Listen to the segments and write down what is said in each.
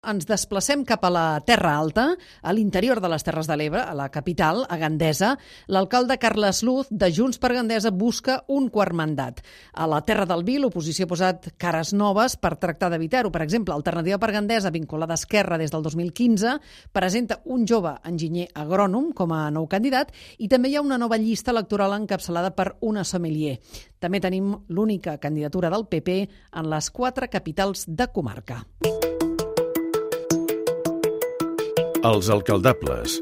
Ens desplacem cap a la Terra Alta, a l'interior de les Terres de l'Ebre, a la capital, a Gandesa. L'alcalde Carles Luz, de Junts per Gandesa, busca un quart mandat. A la Terra del Vi, l'oposició ha posat cares noves per tractar d'evitar-ho. Per exemple, Alternativa per Gandesa, vinculada a Esquerra des del 2015, presenta un jove enginyer agrònom com a nou candidat i també hi ha una nova llista electoral encapçalada per una sommelier. També tenim l'única candidatura del PP en les 4 capitals de comarca. Els alcaldables.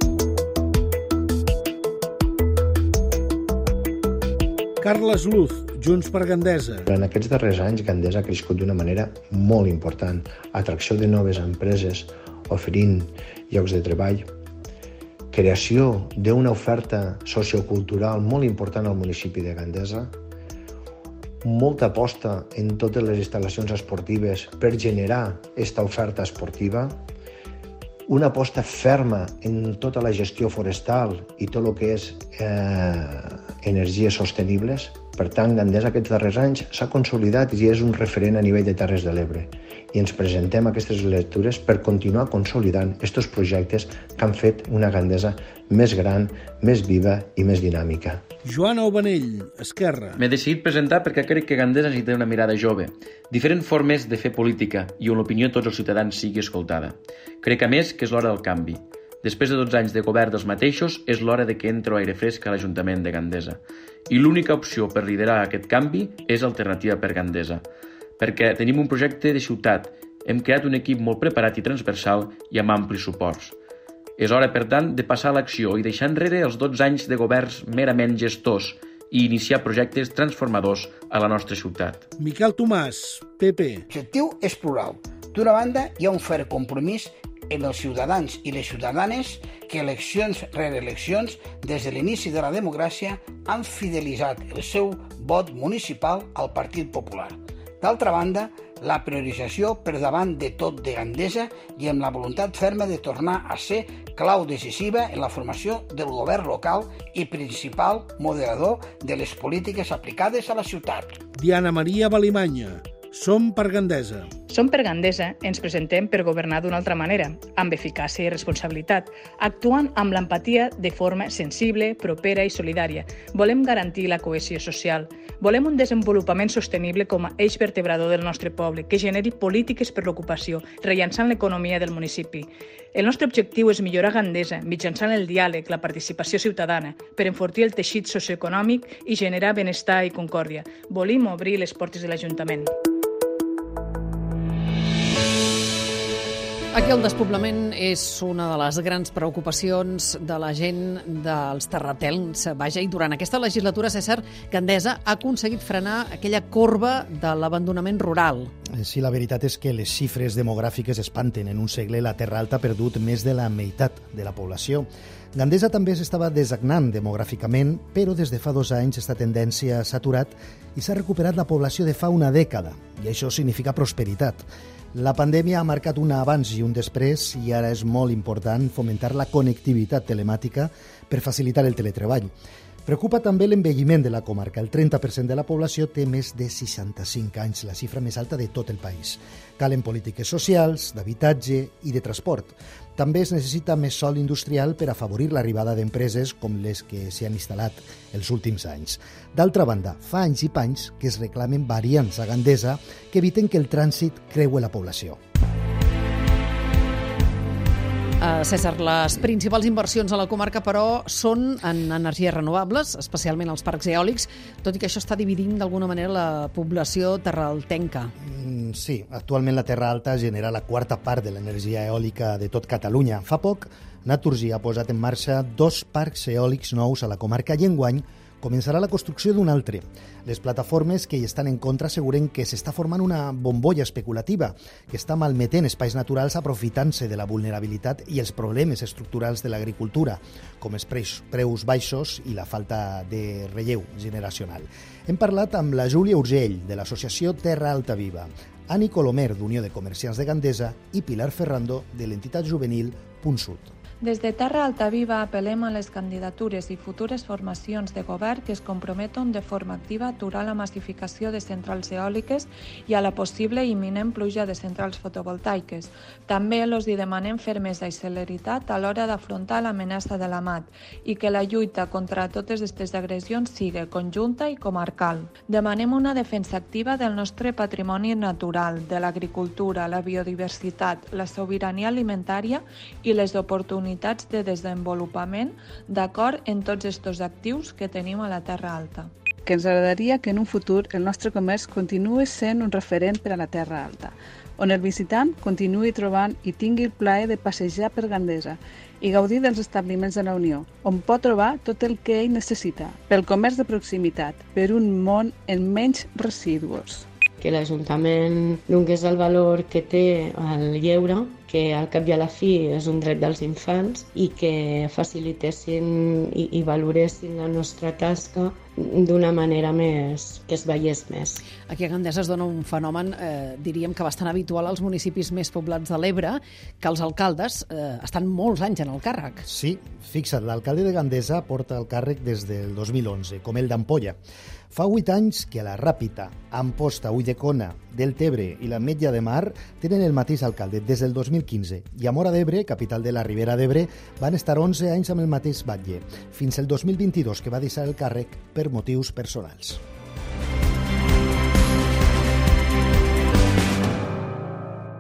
Carles Luz, Junts per Gandesa. En aquests darrers anys, Gandesa ha crescut d'una manera molt important. Atracció de noves empreses, oferint llocs de treball, creació d'una oferta sociocultural molt important al municipi de Gandesa, molta aposta en totes les instal·lacions esportives per generar aquesta oferta esportiva, una aposta ferma en tota la gestió forestal i tot el que és energies sostenibles. Per tant, Gandesa aquests darrers anys s'ha consolidat i és un referent a nivell de Terres de l'Ebre. I ens presentem aquestes lectures per continuar consolidant aquests projectes que han fet una Gandesa més gran, més viva i més dinàmica. Joan Aubanell, Esquerra. M'he decidit presentar perquè crec que Gandesa necessita una mirada jove, diferents formes de fer política i on l'opinió de tots els ciutadans sigui escoltada. Crec, a més, que és l'hora del canvi. Després de 12 anys de govern dels mateixos, és l'hora de que entro aire fresc a l'Ajuntament de Gandesa. I l'única opció per liderar aquest canvi és Alternativa per Gandesa, perquè tenim un projecte de ciutat, hem creat un equip molt preparat i transversal i amb amplis suports. És hora, per tant, de passar a l'acció i deixar enrere els 12 anys de governs merament gestors i iniciar projectes transformadors a la nostra ciutat. Miquel Tomàs, PP. L'objectiu és plural. D'una banda, hi ha un ferm compromís amb els ciutadans i les ciutadanes que eleccions rere eleccions, des de l'inici de la democràcia, han fidelitzat el seu vot municipal al Partit Popular. D'altra banda, la priorització per davant de tot de Gandesa i amb la voluntat ferma de tornar a ser clau decisiva en la formació del govern local i principal moderador de les polítiques aplicades a la ciutat. Diana Maria Balimanya. Som per Gandesa. Som per Gandesa ens presentem per governar d'una altra manera, amb eficàcia i responsabilitat, actuant amb l'empatia de forma sensible, propera i solidària. Volem garantir la cohesió social. Volem un desenvolupament sostenible com a eix vertebrador del nostre poble, que generi polítiques per l'ocupació, rellançant l'economia del municipi. El nostre objectiu és millorar Gandesa mitjançant el diàleg, la participació ciutadana, per enfortir el teixit socioeconòmic i generar benestar i concòrdia. Volim obrir les portes de l'Ajuntament. Aquí el despoblament és una de les grans preocupacions de la gent dels terratems. Vaja, i durant aquesta legislatura, César, Gandesa ha aconseguit frenar aquella corba de l'abandonament rural. Sí, la veritat és que les xifres demogràfiques espanten. En un segle la Terra Alta ha perdut més de la meitat de la població. Gandesa també s'estava desagnant demogràficament, però des de fa 2 anys aquesta tendència s'ha aturat i s'ha recuperat la població de fa una dècada, i això significa prosperitat. La pandèmia ha marcat un abans i un després i ara és molt important fomentar la connectivitat telemàtica per facilitar el teletreball. Preocupa també l'envelliment de la comarca. El 30% de la població té més de 65 anys, la xifra més alta de tot el país. Calen polítiques socials, d'habitatge i de transport. També es necessita més sòl industrial per afavorir l'arribada d'empreses com les que s'hi han instal·lat els últims anys. D'altra banda, fa anys i panys que es reclamen variants a Gandesa que eviten que el trànsit creue la població. César, les principals inversions a la comarca, però, són en energies renovables, especialment els parcs eòlics, tot i que això està dividint d'alguna manera la població terraltenca. Sí, actualment la Terra Alta genera la 4ª part de l'energia eòlica de tot Catalunya. Fa poc, Naturgy ha posat en marxa 2 parcs eòlics nous a la comarca i enguany començarà la construcció d'un altre. Les plataformes que hi estan en contra asseguren que s'està formant una bombolla especulativa que està malmetent espais naturals aprofitant-se de la vulnerabilitat i els problemes estructurals de l'agricultura, com els preus baixos i la falta de relleu generacional. Hem parlat amb la Júlia Urgell, de l'associació Terra Alta Viva, Ani Colomer, d'Unió de Comerciants de Gandesa, i Pilar Ferrando, de l'entitat juvenil www.terraalta.sud. Des de Terra Alta Viva apel·lem a les candidatures i futures formacions de govern que es comprometen de forma activa a aturar la massificació de centrals eòliques i a la possible i imminent pluja de centrals fotovoltaiques. També els hi demanem fermesa i celeritat a l'hora d'afrontar l'amenaça de la mat i que la lluita contra totes aquestes agressions sigui conjunta i comarcal. Demanem una defensa activa del nostre patrimoni natural, de l'agricultura, la biodiversitat, la sobirania alimentària i les oportunitats de desenvolupament d'acord en tots aquests actius que tenim a la Terra Alta. Que ens agradaria que en un futur el nostre comerç continuï sent un referent per a la Terra Alta, on el visitant continuï trobant i tingui el plaer de passejar per Gandesa i gaudir dels establiments de la Unió, on pot trobar tot el que ell necessita, pel comerç de proximitat, per un món en menys residus. Que l'Ajuntament donés el valor que té al lleure, que al cap i a la fi és un dret dels infants, i que facilitessin i valoressin la nostra tasca d'una manera més que es veiés més. Aquí a Gandesa es dona un fenomen, diríem que bastant habitual als municipis més poblats de l'Ebre, que els alcaldes estan molts anys en el càrrec. Sí, fixa't, l'alcalde de Gandesa porta el càrrec des del 2011, com el d'Ampolla. Fa 8 anys que la Ràpita, Amposta, Ulldecona, Deltebre i l'Ametlla de Mar tenen el mateix alcalde des del 2015 i a Móra d'Ebre, capital de la Ribera d'Ebre, van estar 11 anys amb el mateix batlle, fins el 2022, que va deixar el càrrec per motius personals.